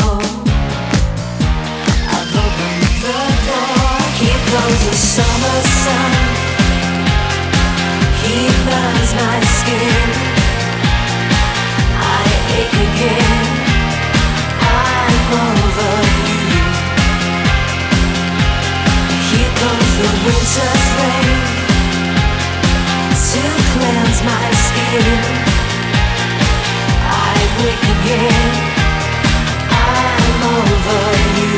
I've opened the door. Here goes the summer sun. He burns my skin. I ache again. I'm over you. Here comes the winter's rain to cleanse my skin. I wake again. I'm over you.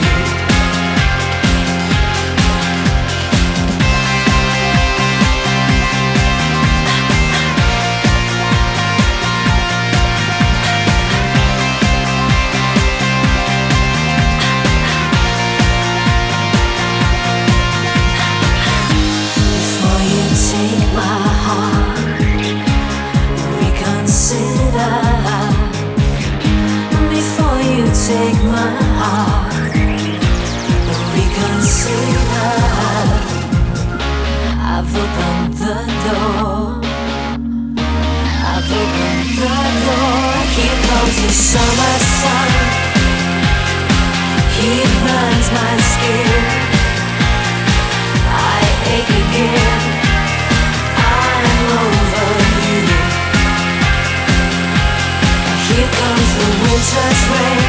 Before you take my heart, reconsider. Before you take my heart, reconsider. I've opened the door. I've opened the door. Here comes the summer sun. He burns my skin. I ache again. I'm over you. Here comes the winter's rain